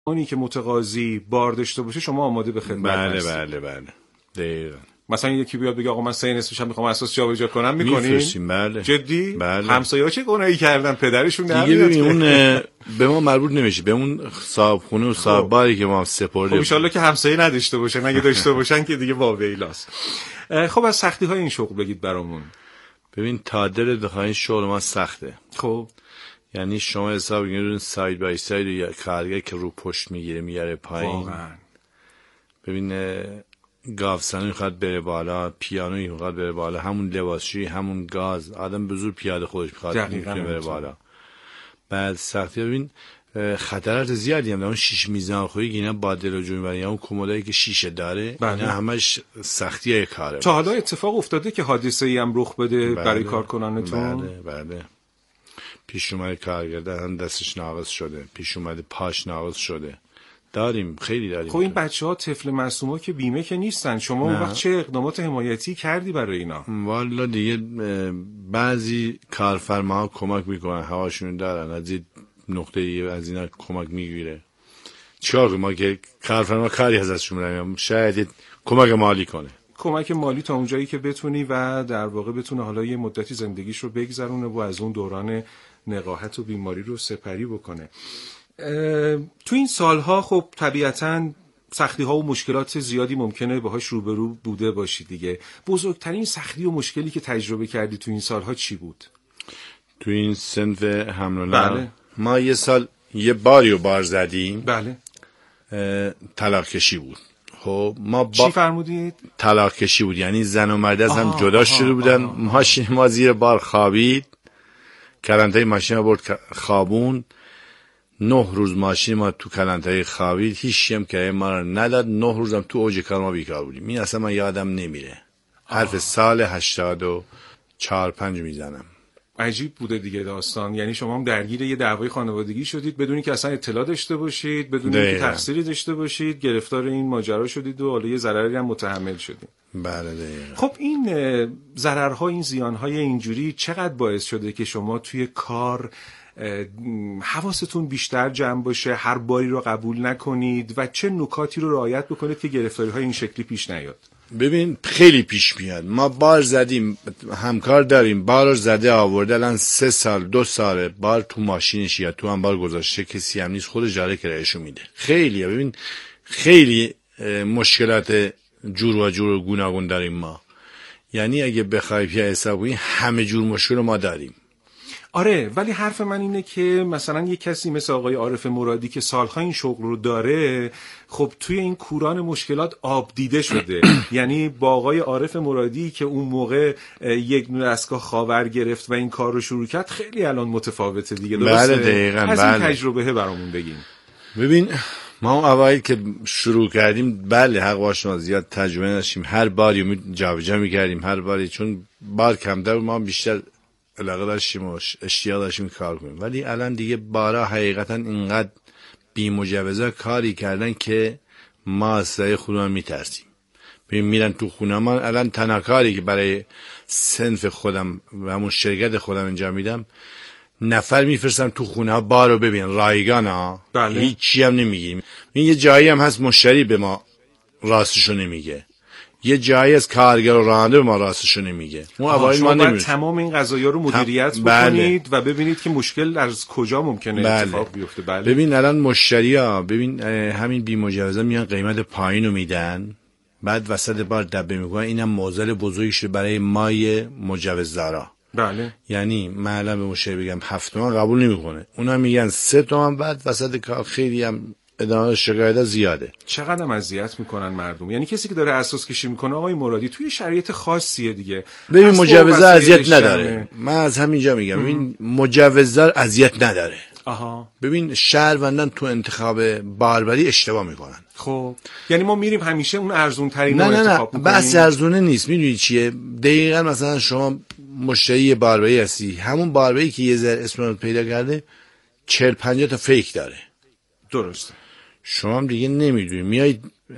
اونی که متقاضی بار داشته باشه شما آماده به خدمت هستید. بله دقیقاً. مثلا یکی بیاد بگه آقا من سه نصفشم میخوام اساس جابجا کنم، میکنین؟ میفرستیم. بله جدی؟ بله. همسایه‌ها چه گناهی کردن پدرشون دیگه ببین اون به ما مربوط نمیشه، به اون صاحب خونه و صاحب باری که ما سپرده. خب ان شاءالله که همسایه نداشته باشن، اگه داشته باشن که دیگه واویلاست. خب از سختی‌های این شغل بگید برامون. ببین تا دل بخواین شغل ما سخته. خب یعنی شما حساب کنید ساید بای ساید یا کارگر که رو پشت میگیره پایین. واقعا. ببین گاوسنی میخواد بره بالا، پیانویی میخواد بره بالا، همون لباسشویی، همون گاز، آدم به زور پیاده خودش میخواد بره بالا. بعد سختی ببین خطرات زیادی هم. اون شیش میزان خویی اینا با دل و جون برای اون کمدایی که شیشه داره، اینا همش سختیه کاره. تا حالا اتفاق افتاده که حادثه‌ای هم رخ بده برای کارکنانتون؟ بله. پیش اومده کارگردان دستش ناقص شده، پیش اومده پاش ناقص شده. خیلی داریم. خب این بچه‌ها طفل معصوما که بیمه که نیستن. شما اون وقت چه اقدامات حمایتی کردی برای اینا؟ والا دیگه بعضی کارفرماها کمک میکنن، هواشون دارن، از این نقطه از اینا کمک میگیره. چیکار ما که کارفرما کاری ازشون می‌ریم، شاید کمک مالی کنه. کمک مالی تا اونجایی که بتونی و در واقع بتونه حالا یه مدتی زندگیش رو بگذرونه و از اون دوران نقاهت و بیماری رو سپری بکنه. تو این سالها خب طبیعتاً سختی‌ها و مشکلات زیادی ممکنه باهاش روبرو بوده باشی دیگه. بزرگترین سختی و مشکلی که تجربه کردی تو این سالها چی بود؟ تو این صنف حمل و نقل ما یه سال یه بار زدیم. بله. طلاق کشی بود. خب ما چی فرمودید؟ طلاق کشی بود، یعنی زن و مرد از هم جدا شده بودن. ماشین ما زیر بار خوابید، کلانتری ماشین برد خوابون. 9 روز ماشین ما تو کلانتری خوابید، هیچ هم که ما رو نداد. 9 روزم تو اوج کار ما بیکار بودیم. این اصلا من یادم نمیره. حرف سال 84-85 میزنم. عجیب بوده دیگه داستان. یعنی شما هم درگیر یه دعوای خانوادگی شدید بدونی که اصلا اطلاع داشته باشید، بدونی که تقصیری داشته باشید، گرفتار این ماجرا شدید و حالا یه ضرری هم متحمل شدید. بله دیگه. خب این ضررها، این زیانهای اینجوری چقدر باعث شده که شما توی کار حواستون بیشتر جمع باشه، هر باری رو قبول نکنید و چه نکاتی رو رعایت بکنید که گرفتاری‌های این شکلی پیش نیاد؟ ببین خیلی پیش میاد. ما بار زدیم، همکار داریم، بار زده آورده، الان 3 سال 2 سال بار تو ماشینش یا تو انبار گذاشته، کسی هم نیست، خود جاره کرایه‌شو میده. خیلی ببین خیلی مشکلات جور و جور و گوناگون داریم ما. یعنی اگه بخوای حساب کنی همه جور مشکل ما داریم. آره، ولی حرف من اینه که مثلا یک کسی مثل آقای عارف مرادی که سالها این شغل رو داره، خب توی این کوران مشکلات آب دیده شده. یعنی با آقای عارف مرادی که اون موقع یک دستگاه خاور گرفت و این کار رو شروع کرد خیلی الان متفاوته دیگه. بله دقیقاً. از این تجربه برامون بگین. ببین ما اوایل که شروع کردیم بله حق با شما زیاد تجربه نداشتیم، هر باری جابجا می‌کردیم، هر باری چون بار کمتر ما بیشتر علاقه داشتیم و اشتیاق داشتیم کار کنیم. ولی الان دیگه بارا حقیقتا اینقدر بی مجوزا کاری کردن که ما از سایه خودمان میترسیم. ببین میرن تو خونه ما. الان تنها کاری که برای صنف خودم و همون شرکت خودم انجام میدم، نفر میفرستم تو خونه ها بارو ببین رایگان ها. بله. هیچی هم نمیگیم. این یه جایی هم هست مشتری به ما راستشو نمیگه، یه جایی از کارگر و راننده به ما راستشو نمیگه. شما باید تمام این قضایا رو مدیریت بکنید و ببینید که مشکل از کجا ممکنه اتفاق بیفته. بله. ببین الان مشتریا ببین همین بی مجوزا میان قیمت پایینو میدن، بعد وسط بار دبه میکنن. اینم معضل بزرگی شده برای مای مجوزدارا. بله. یعنی من الان به مشتری بگم 7 تومن قبول نمیکنه، اونا میگن 3 تومن، بعد وسط کار خیلی هم ادامه شکایت زیاده. چقدر هم اذیت میکنن مردم. یعنی کسی که داره اساس کشی میکنه آقای مرادی توی شرایط خاصیه دیگه. ببین مجوزدار اذیت نداره. من از همینجا میگم ببین مجوزدار اذیت نداره. ببین شهروندان تو انتخاب باربری اشتباه میکنن. خب یعنی ما میریم همیشه اون ارزون ترین رو انتخاب میکنیم. بس ارزونه نیست. میدونی چیه؟ دقیقاً مثلا شما مشتری باربری هستی، همون باربری که یه ذره اسم پیدا کرده 40-50 تا فیک داره. درسته. شما هم دیگه نمیدونی، میای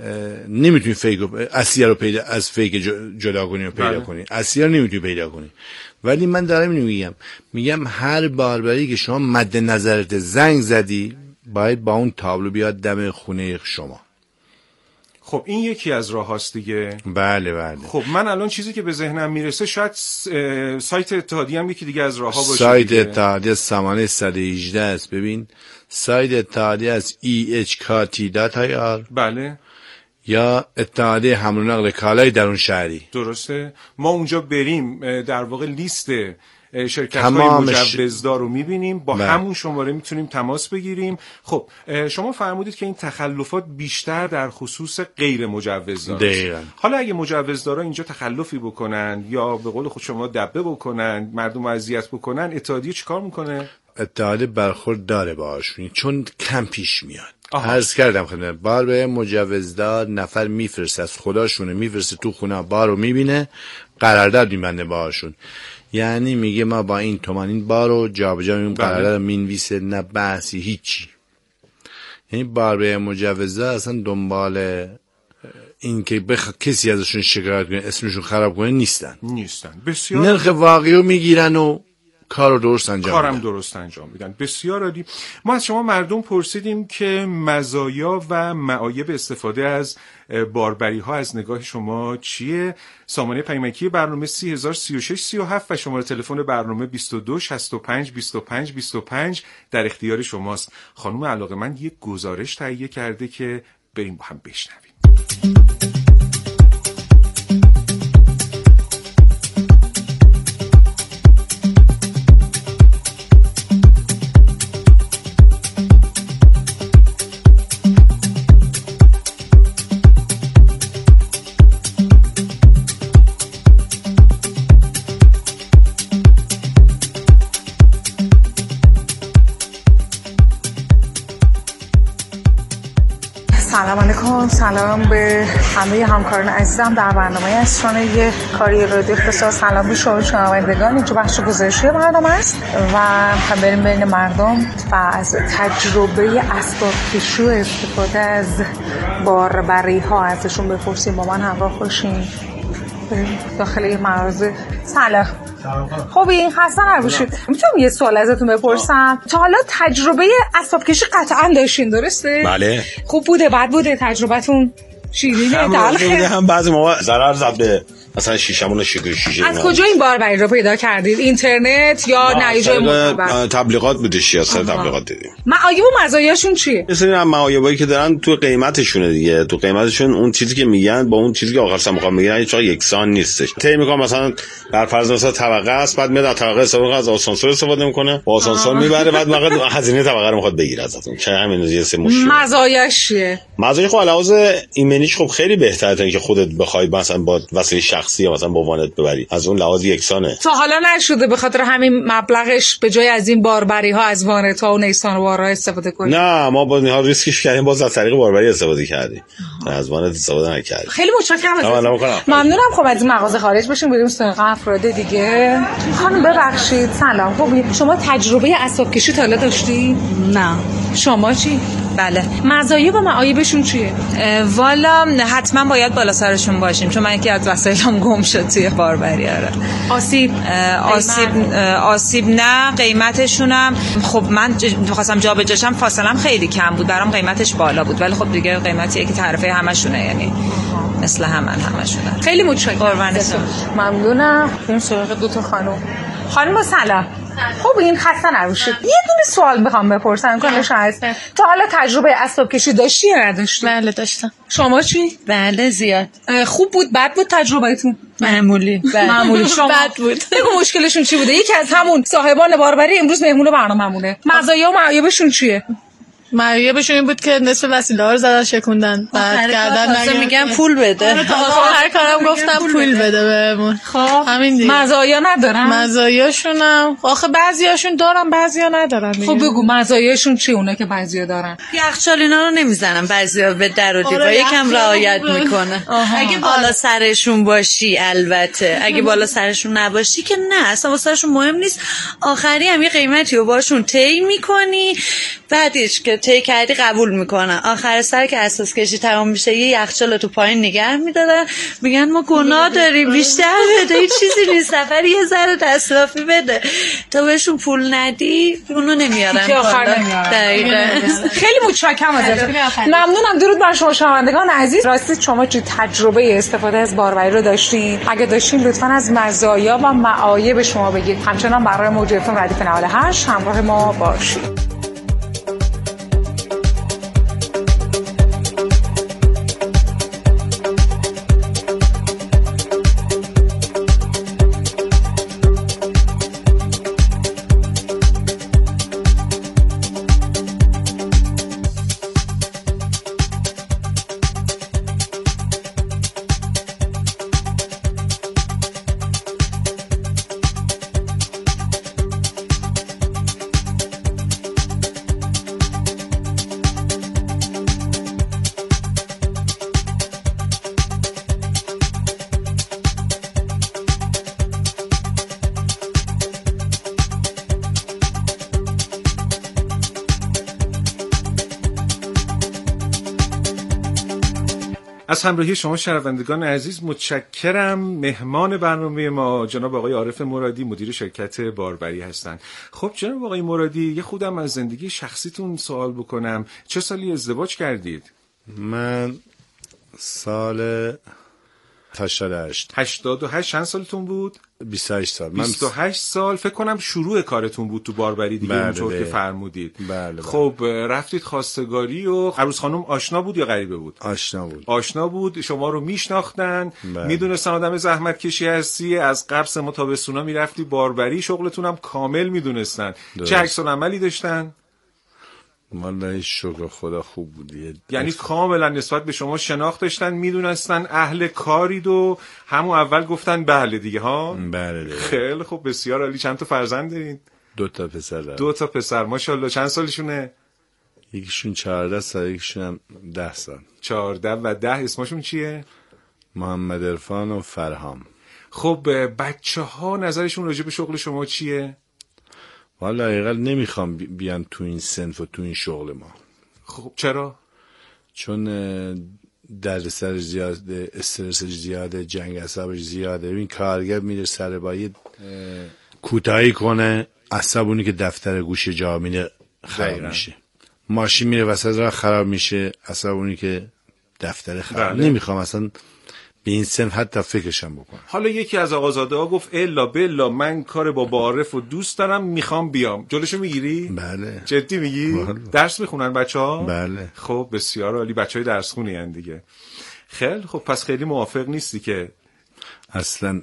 نمیتونی فیک اصلی رو پیدا از فیک جدا کنی و پیدا کنی. اصلی رو نمیتونی پیدا کنی. ولی من دارم اینو میگم هر باربری که شما مد نظرت زنگ زدی باید با اون تابلو بیاد دم خونه شما. خب این یکی از راه هاست دیگه. بله. خب من الان چیزی که به ذهنم میرسه شاید سایت اتحادیه هم یکی دیگه از راه ها باشه. سایت اتحادیه سامانه 118 است. ببین سایت اتحادیه از ehkt.ir. بله. یا اتحادیه حمل و نقل کالای درون شهری. درسته. ما اونجا بریم در واقع لیست شرکت‌های مجوزدار رو می‌بینیم، با همون شماره میتونیم تماس بگیریم. خب شما فرمودید که این تخلفات بیشتر در خصوص غیر مجوزدار است. حالا اگه مجوزدارا اینجا تخلفی بکنن یا به قول خود شما دبه بکنن، مردم رو اذیت بکنن، اتحادیه چیکار میکنه؟ اتحادیه برخورد داره باهاشون چون کم پیش میاد. عرض کردم خدمت بار به مجوزدار نفر میفرسته از خداشونه، میفرسته تو خونه بارو میبینه، قرارداد میبنده باهاشون. یعنی میگه ما با این تومان این بارو جابجا می‌کنیم، قرارداد مینویسه، نه بحثی هیچی. یعنی بار به مجوزدار اصلا دنبال این که کسی ازشون شکایت کنه اسمشون خراب کنه نیستن. بسیار نرخ واقعی رو میگیرن و کارو درست انجام میدن. بسیار عالی. ما از شما مردم پرسیدیم که مزایا و معایب استفاده از باربری ها از نگاه شما چیه؟ سامانه پیامکی برنامه 303637 و شماره تلفن برنامه 2265252525 در اختیار شماست. خانم علاقه‌مند یک گزارش تهیه کرده که بریم با هم بشنویم. سلام علیکم، سلام به همه همکاران عزیزم در برنامه اسرانه کاری رادیو اختصاص. سلام به شما شنوندگان. اینجا بخش گزارشی برنامه است و بریم بین مردم و از تجربه اسباب کشی و استفاده از باربری ها ازشون بپرسیم. با من همراه باشین داخل این مغازه. سلام. خب این خسته نباشید. میتونم یه سوال ازتون بپرسم؟ تا حالا تجربه اسباب کشی قطعا داشتین درسته؟ بله. خوب بوده، بد بوده، تجربتون شیرینه، تلخه؟ هم بعضی موقع ضرر زد به مثلا شیشمون شیشه. از کجا این باربری رو پیدا کردید؟ اینترنت یا نایجای معتبر؟ تبلیغات بوده، سیاست تبلیغات دیدیم. معایب و مزایاشون چیه؟ مثلا معایبایی که دارن تو قیمتشونه دیگه. تو قیمتشون اون چیزی که میگن با اون چیزی که آخرش میخوام بگن هیچ وقت یکسان نیستش. طی میگم مثلا بر فرض مثلا طبقه است، بعد میاد طبقه استفاده از آسانسور استفاده میکنه، با آسانسور میبره، بعد واقعا هزینه طبقه رو میخواد بگیره ازتون. چه همین یه سه مشکل. مزایاش چیه؟ مزایای خب علاوه ایمنیش خب خیلی بهتره تا اینکه خودت بخوای مثلا با وسیله شخصی یا مثلا با وانت ببری. از اون لحاظ یکسانه. تا حالا نشده به خاطر همین مبلغش به جای از این باربری ها از وانت ها و نیسان وارا استفاده کنید؟ نه، ما با اینها ریسکش کردیم، باز از طریق باربری استفاده کردیم. از وانت استفاده نکردیم. خیلی متشکرم. ممنونم. خب از این مغازه خارج بشیم بریم سراغ افراد دیگه. خانم ببخشید سلام. خب شما تجربه اسباب کشی تا حالا داشتی؟ نه. شما چی؟ بله. مزایا و معایبشون چیه؟ والا حتما باید بالا سرشون باشیم، چون من یکی از وسایلم گم شد توی باربری. آسیب نه، قیمتشونم خب من می‌خواستم جابجاشم، فاصله‌ام خیلی کم بود، برام قیمتش بالا بود، ولی خب دیگه قیمتیه که تعرفه همشونه، یعنی مثل همشونه. خیلی متشکرم. قربانتون. ممنونم. بریم سراغ دو تا خانم سلام. خب این خسته نباشید. یه دونه سوال میخوام بپرسم کنش هست. تا حالا تجربه اسباب کشی داشتی یا نداشتی؟ بله داشتم. شما چی؟ بله زیاد. خوب بود، بد بود تجربهتون؟ معمولی. معمولی. شما بد بود. بگو مشکلشون چی بوده؟ یکی از همون صاحبان باربری امروز مهمون برنامه‌مونه. مزایا و معایبشون چیه؟ معایبشون این بود که نصف وسیله ها رو زدن شکوندن، بعد کردن میگن پول بده. هر کارم گفتم پول بده بهمون. خب همین دیگه. مزایا ندارن؟ مزایاشونم آخه بعضیاشون دارن بعضیا ندارن دیگه. خب بگو مزایاشون چی اونا که بعضیا دارن؟ یخچال اینا رو نمیزنن، بعضیا به در و دیوار یکم رعایت میکنه. اگه بالا سرشون باشی البته، اگه بالا سرشون نباشی که نه، اصلا واسهشون مهم نیست. آخری هم یه قیمتی رو باشون طی میکنی، بعدش که طی کردی قبول میکنن، آخر سر که اساس کشی تمام میشه یه یخچال تو پایین نگه میدارن، میگن ما گناه داریم بیشتر بده، هیچ چیزی نیست، نفر یه ذره دسترافی بده. تا بهشون پول ندی اونو نمیارن که آخر نمیارن. دقیقاً. خیلی متشکرم ازت. ممنونم. درود بر شما شنوندگان عزیز. راستی شما چه تجربه استفاده از باربری رو داشتین؟ اگه داشتین لطفاً از مزایا و معایب شما بگید. همچنان برای موج FM ردیف 98 همراه ما باشید. از همراهی شما شنوندگان عزیز متشکرم. مهمان برنامه ما جناب آقای عارف مرادی، مدیر شرکت باربری هستند. خب جناب آقای مرادی، یه خودم از زندگی شخصیتون سوال بکنم. چه سالی ازدواج کردید؟ من سال 88. 88. چند سالتون بود؟ 28 سال. 28 سال. فکر کنم شروع کارتون بود تو باربری دیگه. بله اونطور که فرمودید. بله. خب رفتید خواستگاری و عروس خانم آشنا بود یا غریبه بود؟ آشنا بود. شما رو میشناختن، میدونستن آدم زحمت کشی هستی، از قبل ما تا به سونا میرفتی باربری، شغلتون هم کامل میدونستن. چه عکس العملی داشتن؟ والله شکر خدا خوب بودی. یعنی کاملا نسبت به شما شناخت داشتن، میدونستن اهل کارید و همون اول گفتن بله دیگه ها؟ بله. خیلی خوب، بسیار عالی. چند تا فرزند دارین؟ 2 تا پسر دارم. 2 تا پسر، ماشاءالله. چند سالشونه؟ یکیشون 14 سال، یکیشون هم 10 سال. 14 و 10. اسمشون چیه؟ محمد عرفان و فرهام. خب بچه ها نظرشون راجع به شغل شما چیه؟ والا حقیقت نمیخوام بیان تو این صنف و تو این شغل ما. خب چرا؟ چون دردسر زیاده، استرس زیاده، جنگ عصبش زیاده. این کارگر میره سر باید کوتاهی کنه، عصبونی که دفتر گوش جا میره خراب میشه، ماشین میره وسط راه خراب میشه، عصبونی که دفتر خراب. نمیخوام اصلا به این صنف حتی فکرشم بکنم. حالا یکی از آقازاده ها گفت الا بلا من کار با عارف و دوست دارم، میخوام بیام. جلوشو میگیری؟ بله. جدی میگی؟ درس میخونن بچه ها؟ بله. خب بسیار عالی. بچه های درس خونی هن دیگه. خیلی خب، پس خیلی موافق نیستی که؟ اصلا.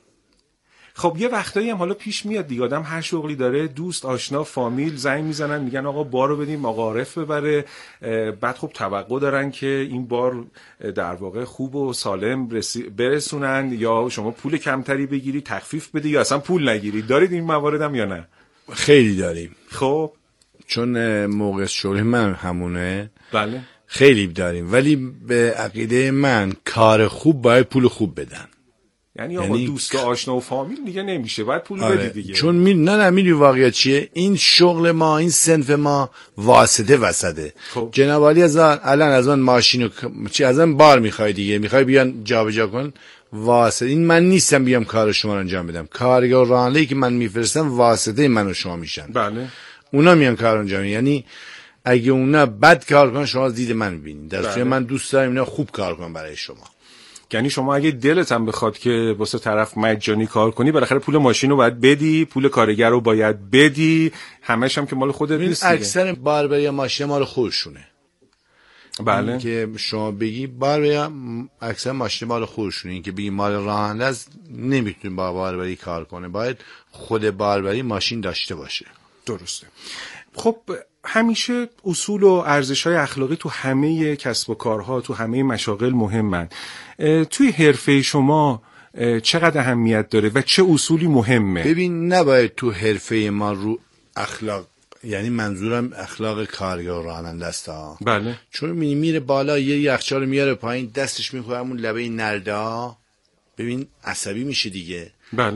خب یه وقتایی هم حالا پیش میاد دیگه، آدم هر شغلی داره، دوست، آشنا، فامیل زنگ میزنن میگن آقا بارو بدیم آقا عارف ببره، بعد خب توقع دارن که این بار در واقع خوب و سالم برسونن، یا شما پول کمتری بگیری تخفیف بده یا اصلا پول نگیری. دارید این موارد هم یا نه؟ خیلی داریم. خب چون موقع شغل من همونه. بله. خیلی داریم، ولی به عقیده من کار خوب باید پول خوب بدن. یعنی آقا دوست و آشنا و فامیل دیگه نمیشه، باید پول بدی دیگه. چون میدونی واقعیت چیه؟ این شغل ما، این صنف ما واسطه وسطه. خب. جناب عالی الان از من ماشین از من بار میخوای دیگه، میخوای بیان جابجا کن، واسطه. این من نیستم بیام کار شما رو انجام بدم. کارگر راننده‌ای که من میفرستم واسطه من و شما میشن. بله. اونا میان کار انجام. یعنی اگه اونا بد کار کنن شما دید من میبینید. در صورتی من دوست دارم اینا خوب کار کنن برای شما. یعنی شما اگه دلت هم بخواد که واسه طرف مجانی کار کنی، بالاخره پول ماشین رو باید بدی، پول کارگر رو باید بدی، همش هم که مال خودت نیست. اکثر باربری ماشین مال خودشونه. بله. که شما بگی باربری اکثر ماشین مال خودشونه، این که بگی مال راننده است نمیتونی با باربری کار کنه، باید خود باربری ماشین داشته باشه. درسته. خب همیشه اصول و ارزش‌های اخلاقی تو همه کسب و کارها، تو همه مشاغل مهمن. توی حرفه شما چقدر اهمیت داره و چه اصولی مهمه؟ ببین نباید تو حرفه ما رو اخلاق، یعنی منظورم اخلاق کارگر راننده است ها. بله. چون میره بالا یه یخچال میاره پایین، دستش میخوره همون لبه نردا، ببین عصبی میشه دیگه. بله.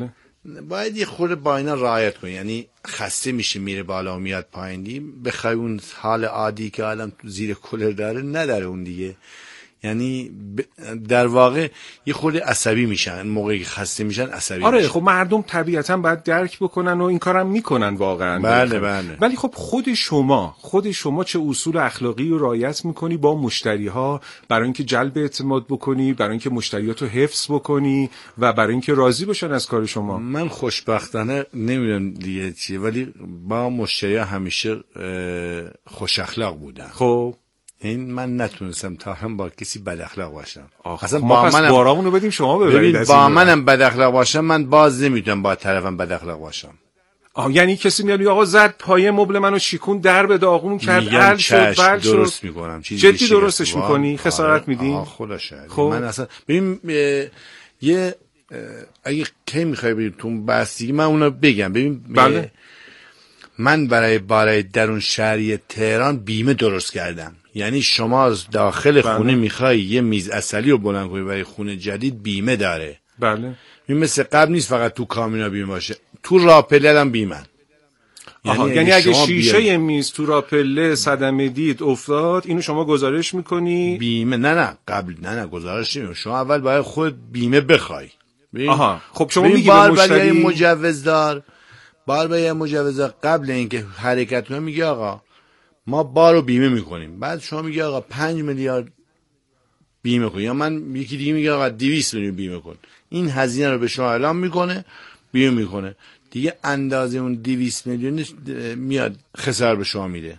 باید یه خورده با اینا رعایت کنی. یعنی خسته میشه میره بالا و میاد پایین، بخوای اون حال عادی که آدم زیر کولر داره نداره اون دیگه. یعنی در واقع یه خورده عصبی میشن موقعی که خسته میشن، عصبی آره میشن. خب مردم طبیعتا باید درک بکنن و این کارم میکنن واقعا. بله بله. ولی خب خود شما چه اصول اخلاقی رو رعایت میکنی با مشتری ها برای اینکه جلب اعتماد بکنی، برای اینکه مشتریاتو حفظ بکنی و برای اینکه راضی باشن از کار شما؟ من خوشبختانه نمیدونم دیگه چیه، ولی با مشتری همیشه خوش اخلاق بودم. خب این من نتونستم تا هم با کسی بد اخلاق باشم. اصلا با منم بارامونو بدیم شما ببرید. با منم بد اخلاق باشم، من باز نمیتونم با طرفم بد اخلاق باشم. یعنی کسی میاد میگه آقا زد پایه مبل منو شیکون در به داغون کرد، حل شد بل شد، درست میکنم. جدی درستش میکنی؟ خسارت میدی؟ خدا شاید. خب من اصلا ببین یه اگه کی میخوای بریم تو بحث دیگه من اونو بگم. ببین بله. من برای درون شهری تهران بیمه درست کردم. یعنی شما از داخل خونه میخوای یه میز عسلی رو بلند کنی برای خونه جدید، بیمه داره. بله. این مثل قبل نیست فقط تو کامینا بیمه باشه، تو راپله هم بیمه. یعنی اگه شیشه میز تو راپله صدمه دید افتاد، اینو شما گزارش میکنی؟ بیمه نه گزارش نمیکنی. شما اول باید خود بیمه بخوای. خب شما میگی به مشتری مجوزدار قبل اینکه حرکت کنه میگه آقا ما بارو بیمه میکنیم. بعد شما میگه آقا 5 میلیارد بیمه کن، یا من یکی دیگه میگه آقا 200 میلیون بیمه کن. این هزینه رو به شما اعلام میکنه، بیمه میکنه دیگه. اندازه اون 200 میلیون میاد خسارت به شما میده.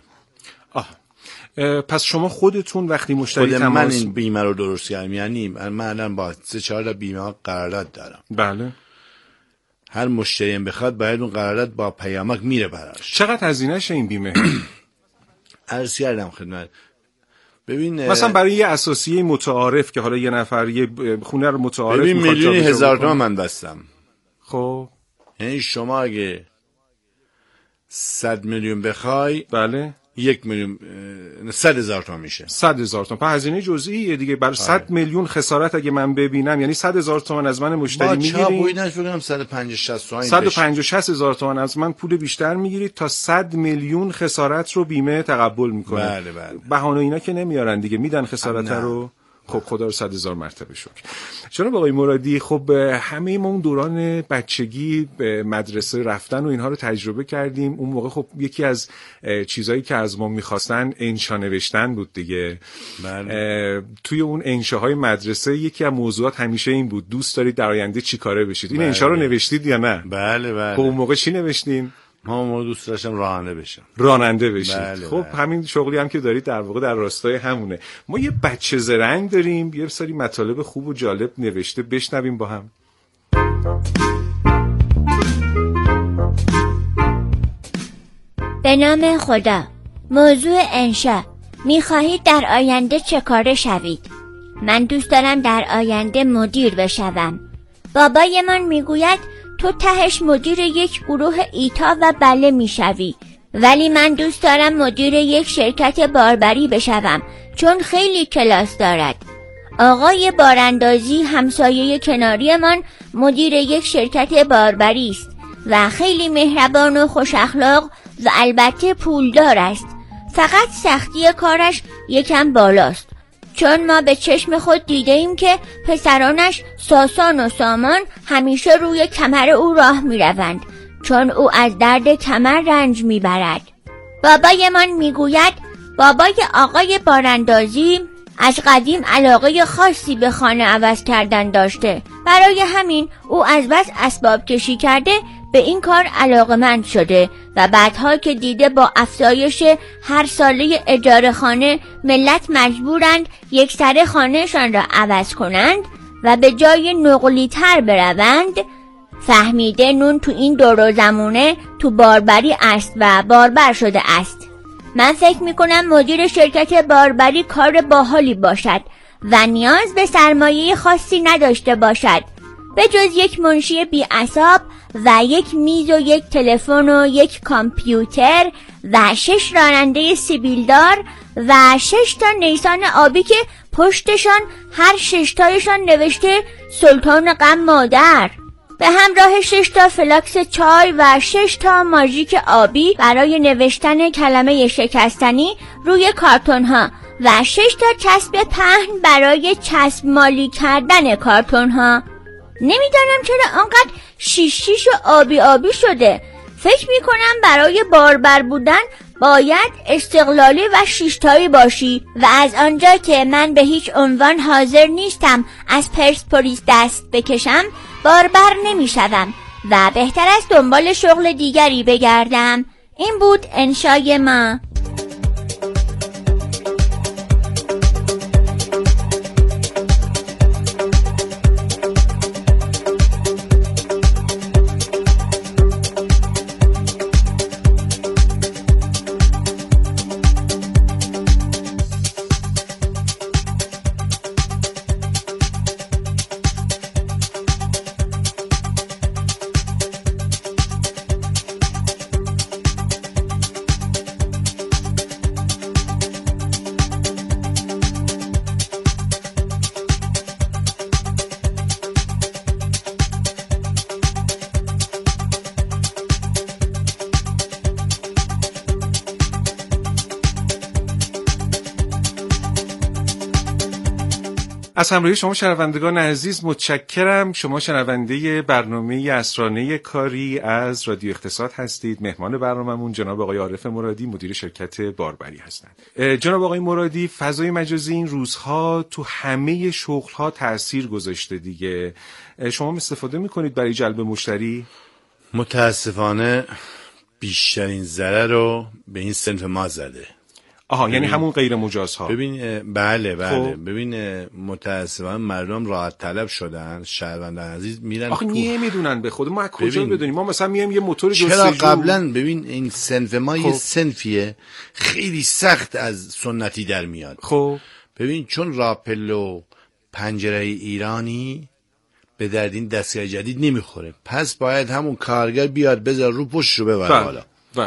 پس شما خودتون وقتی مشتری تماس من این بیمه رو درست کردم. یعنی من الان با 3-4 بیمه ها قرارداد دارم. بله. هر مشتری بخواد باید اون قرارداد با پیامک میره براش. چقدر هزینه‌ش این بیمه؟ عرض کردم خدمت. ببین مثلا برای یه اساسیه متعارف که حالا یه نفر یه خونه رو متعارف میخواد، ببین 1,000,000 تومان من بستم. خب یعنی شما اگه 100 میلیون بخوای، بله 1 میلیون 100,000 تومان میشه. 100,000 تومان. پس هزینه جزئیه دیگه. برای 100 میلیون خسارت اگه من ببینم، یعنی 100,000 تومان از من مشتری میگیرید. با چاپ بودنش بگم 150-60 تومان. 150-60 هزار تومان از من پول بیشتر میگیرید تا 100 میلیون خسارت رو بیمه تقبل میکنه. بله. بهانه اینا که نمیارن دیگه، میدن خسارت رو. خب خدا رو 100,000 مرتبه شکر. جناب آقای مرادی، خب همه ما اون دوران بچگی به مدرسه رفتن و اینها رو تجربه کردیم. اون موقع خب یکی از چیزایی که از ما میخواستن انشا نوشتن بود دیگه. بله. توی اون انشاهای مدرسه یکی از موضوعات همیشه این بود دوست دارید در آینده چی کاره بشید. این انشا رو نوشتید یا نه؟ بله. خب اون موقع چی نوشتین؟ ما دوست داشتم راننده بشم. بله. خب همین شغلی هم که دارید در واقع در راستای همونه. ما یه بچه زرنگ داریم، یه سری مطالب خوب و جالب نوشته، بشنویم با هم. به نام خدا. موضوع انشا: می‌خواهید در آینده چه کاره شوید؟ من دوست دارم در آینده مدیر بشوم. بابایمان میگوید تو تهش مدیر یک گروه ایتا و بله میشوی، ولی من دوست دارم مدیر یک شرکت باربری بشوم چون خیلی کلاس دارد. آقای باراندازی همسایه کناریمان مدیر یک شرکت باربری است و خیلی مهربان و خوش اخلاق و البته پولدار است. فقط سختی کارش یکم بالاست، چون ما به چشم خود دیده ایم که پسرانش ساسان و سامان همیشه روی کمر او راه می روند، چون او از درد کمر رنج می برد. بابایمان می گوید بابای آقای باراندازی از قدیم علاقه خاصی به خانه عوض کردن داشته، برای همین او از بس اسباب کشی کرده به این کار علاقه‌مند شده و بعدها که دیده با افزایش هر ساله اجاره خانه ملت مجبورند یک سر خانهشان را عوض کنند و به جای نقلی تر بروند، فهمیده نون تو این دور و زمونه تو باربری است و باربر شده است. من فکر میکنم مدیر شرکت باربری کار باحالی باشد و نیاز به سرمایه خاصی نداشته باشد، به جز یک منشی بی‌عصاب و یک میز و یک تلفن و یک کامپیوتر و 6 راننده سیبیلدار و 6 تا نیسان آبی که پشتشان هر 6 تایشان نوشته سلطان غم مادر. به همراه 6 تا فلاکس چای و 6 تا ماژیک آبی برای نوشتن کلمه شکستنی روی کارتون ها و 6 تا چسب پهن برای چسب مالی کردن کارتون ها. نمیدانم چرا آنقدر شیش و آبی شده. فکر میکنم برای باربر بودن باید استقلالی و 6 تایی باشی و از آنجا که من به هیچ عنوان حاضر نیستم از پرسپولیس دست بکشم باربر نمیشوم و بهتر است دنبال شغل دیگری بگردم. این بود انشای ما. از همراهی شما شنوندگان عزیز متشکرم. شما شنونده برنامه اسرانه کاری از رادیو اقتصاد هستید. مهمان برنامه‌مون جناب آقای عارف مرادی مدیر شرکت باربری هستند. جناب آقای مرادی، فضای مجازی این روزها تو همه شغل‌ها تأثیر گذاشته دیگه. شما استفاده می‌کنید برای جلب مشتری؟ متاسفانه بیشترین ضرر رو به این صنف ما زده. آها، یعنی همون غیر مجازها. ببین بله ببین متاسفانه مردم راحت طلب شدن. شهروندان عزیز میرن آخه نمیدونن به خود ما از کجا بدونیم. ما مثلا میایم یه موتور جستجو، چرا قبلا ببین این صنف ما یه صنفیه خیلی سخت از سنتی در میاد. خب ببین چون راپل و پنجره ایرانی به درد این دستگاه جدید نمیخوره، پس باید همون کارگر بیاد بذار رو پشت رو ببره بالا.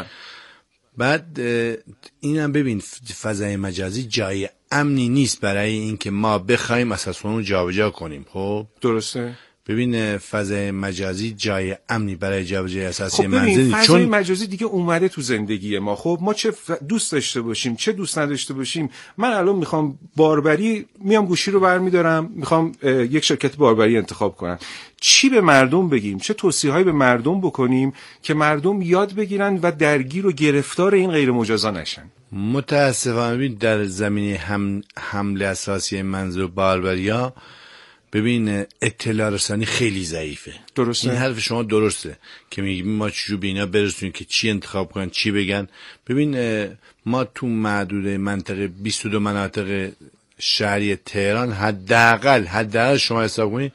بعد اینم ببین فضای مجازی جای امنی نیست برای اینکه ما بخوایم اساساً رو جابجا کنیم. خب درسته. ببین فضای مجازی جای امنی برای جابجایی اساسی منزلی، فضای مجازی دیگه اومده تو زندگی ما. خب ما چه دوست داشته باشیم چه دوست نداشته باشیم، من الان میخوام باربری، میام گوشی رو برمیدارم میخوام یک شرکت باربری انتخاب کنم، چی به مردم بگیم، چه توصیه‌هایی به مردم بکنیم که مردم یاد بگیرن و درگیر و گرفتار این غیر مجازا نشن؟ متاسفانه در زمینه حمله اساسی منزل باربریا ببین اطلاع رسانی خیلی ضعیفه. درسته. این حرف شما درسته که میگیم ما چجور به اینا برسونیم که چی انتخاب کنن چی بگن. ببین ما تو محدود منطقه 22 مناطق شهری تهران حداقل شما حساب کنید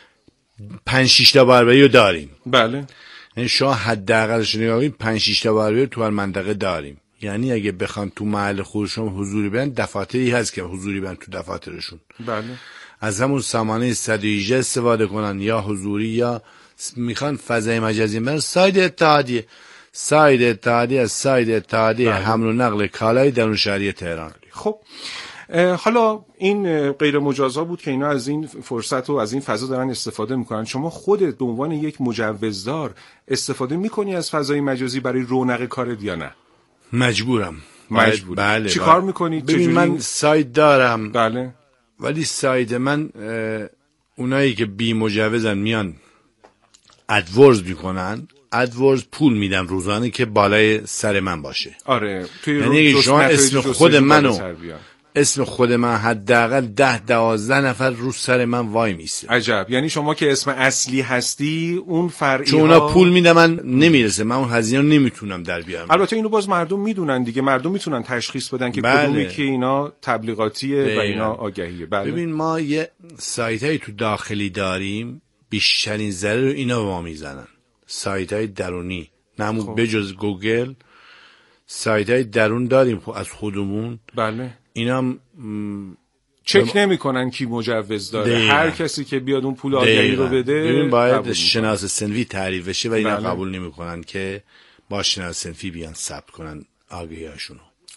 5-6 تا باربری رو داریم. بله. یعنی شما حداقلش نگاه کنید 5-6 تا باربری تو هر منطقه داریم. یعنی اگه بخوان تو محل خودشون حضوری بدن، دفاتری هست که حضوری بدن تو دفاترشون. بله. از همون سامانه 118 استفاده کنن یا حضوری، یا میخوان فضای مجازی برن ساید اتحادیه حمل و نقل کالای درون شهری تهران. خب حالا این غیر مجازا بود که اینا از این فرصت و از این فضا دارن استفاده میکنن. شما خودت به عنوان یک مجوزدار استفاده میکنی از فضای مجازی برای رونق کارت یا نه؟ مجبورم. بله. چی کار میکنی؟ ببین من سایت دارم. بله. ولی سایت من اونایی که بی مجوزن میان ادورز میکنن، ادورز پول میدم روزانه که بالای سر من باشه. آره. یعنی شما اسم خود من حداقل 10-12 نفر رو سر من وای میسه. عجب. یعنی شما که اسم اصلی هستی اون فرعی چون اونا پول میدن من نمیرسه، من اون هزینه رو نمیتونم در بیارم. البته اینو باز مردم میدونن دیگه، مردم میتونن تشخیص بدن که کدومی که اینا تبلیغاتیه و اینا آگهیه. بله. ببین ما یه سایتایی تو داخلی داریم بیشترین ضرر رو اینا به ما میزنن. سایتای درونی نمون بجز گوگل سایتای درون داریم از خودمون. بله. اینا چک نمی‌کنن کی مجوز داره. هر کسی که بیاد اون پول آگهی رو بده ببین باید شناس صنفی تعریف بشه و اینا قبول نمی‌کنن که با شناس صنفی بیان ثبت کنن آگهی‌هاشونو.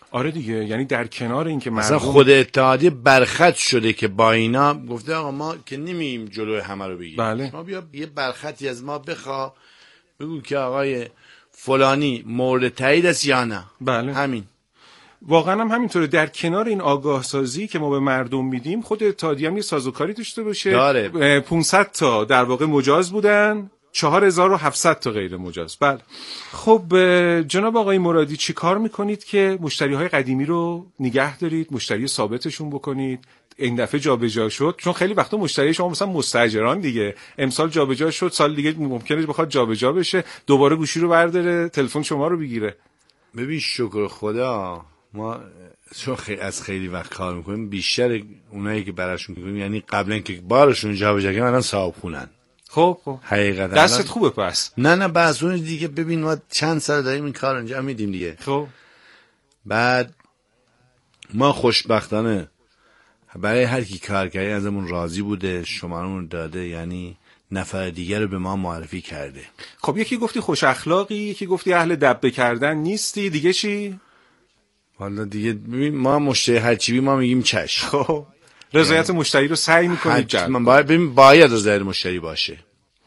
آره دیگه، یعنی در کنار این که مثلا خود اتحادیه برخط شده که با اینا گفته آقا ما که نمیم جلوی همه رو بگیریم، بله. ما بیا یه برخطی از ما بخوا، بگو که آقای فلانی مورد تایید است یا نه. بله. همین. واقعا هم همینطوره. در کنار این آگاه سازی که ما به مردم میدیم، خود اتحادیه هم یه سازوکاری داشته باشه. داره. 500 تا در واقع مجاز بودن، 4700 تا غیر مجاز. بله. خب جناب آقای مرادی چی کار میکنید که مشتریهای قدیمی رو نگه دارید، مشتری ثابتشون بکنید؟ این دفعه جابجا شد، چون خیلی وقتا مشتری شما مثلا مستاجران دیگه، امسال جابجا شد، سال دیگه ممکنه بخواد جابجا بشه، دوباره گوشی رو برداره تلفن شما رو بگیره. ببین شکر خدا ما چون از خیلی وقت کار میکنیم، بیشتر اونایی که براشون میکنیم یعنی قبلا که بارشون جابجا کردن الان صاحب خونن. خب حقیقتا دستت خوبه پس. نه بس اون دیگه ببین ما چند سال داریم این کار انجام میدیم دیگه. خب بعد ما خوشبختانه برای هر کی کار کرده ازمون راضی بوده، شمارمون داده، یعنی نفر دیگر رو به ما معرفی کرده. خب یکی گفتی خوش اخلاقی، یکی گفتی اهل دبه کردن نیستی، دیگه چی؟ والا دیگه ببین ما مشتری هر چی ما میگیم چش. خب رضایت مشتری رو سعی میکنید جلب. باید رضایت مشتری باشه.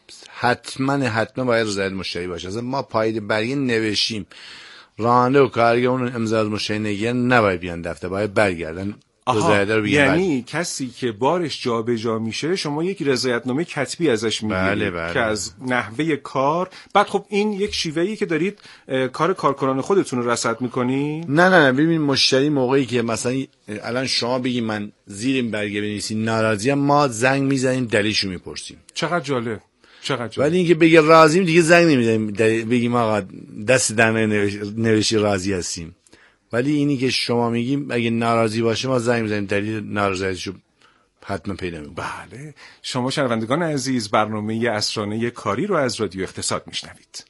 حتما باید رضایت مشتری باشه. اصلا ما پاید برگه نوشیم راننده و کارگر اون امضا از مشتری نگیرن نباید بیان دفتر، باید برگردن. یعنی کسی که بارش جابجا میشه شما یک رضایتنامه کتبی ازش میگیرید. بله. که از نحوه کار. بعد خب این یک شیوهی که دارید کار کارکنان خودتون رو رصد میکنی؟ نه ببین مشتری موقعی که مثلا الان شما بگی من زیر این برگه بنویسی ناراضیم، ما زنگ میزنیم دلیلشو میپرسیم. چقدر جالب. ولی اینکه بگه راضیم دیگه زنگ نمیزنیم بگیم آقا دست در نوشی راضی هستیم. ولی اینی که شما میگیم اگه ناراضی باشه ما زنگ میزنیم دلیل ناراضیشو حتما پیدا میکنیم. بله. شما شنوندگان عزیز برنامه عصرانه کاری رو از رادیو اقتصاد میشنوید.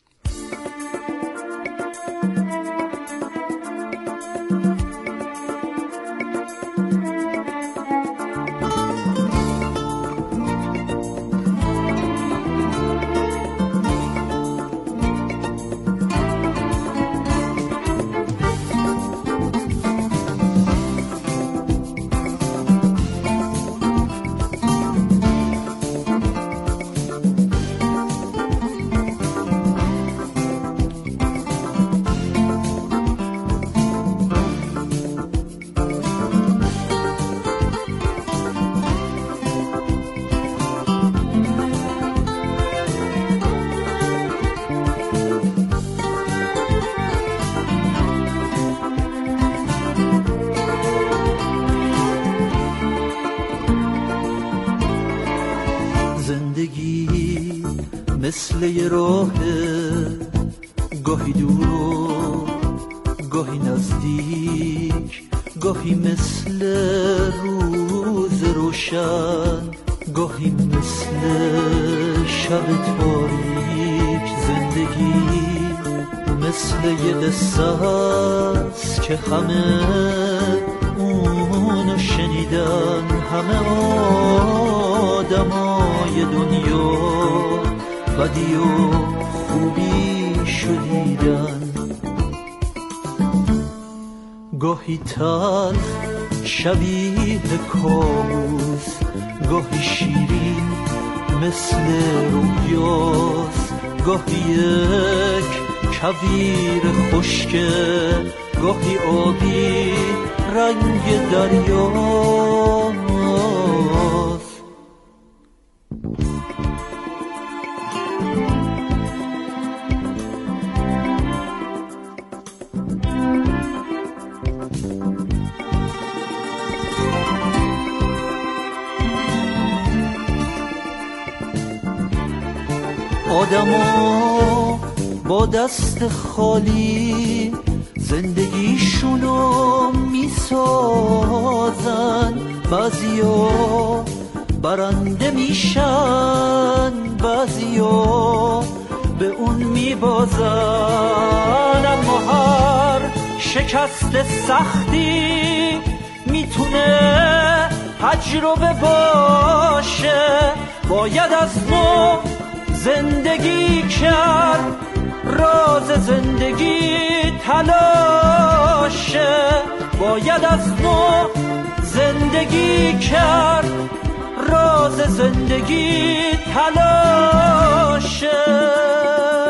مثل یه راه گاهی دور و گاهی نزدیک، گاهی مثل روز روشن، گاهی مثل شب تاریک. زندگی مثل یه قصه است که همه اونو شنیدن، همه آدمای دنیا بدی و خوبی شدیدن. گاهی تلخ شبیه کابوس، گاهی شیرین مثل رویاست، گاهی یک کویر خشکه، گاهی آبی رنگ دریاست. آدما با دست خالی زندگیشونو میسازن، بعضیا برنده میشن، بعضیا به اون میبازن. اما هر شکست سختی میتونه تجربه باشه، باید از نو زندگی کرد، راز زندگی تلاشه، باید از نو زندگی کرد، راز زندگی تلاشه.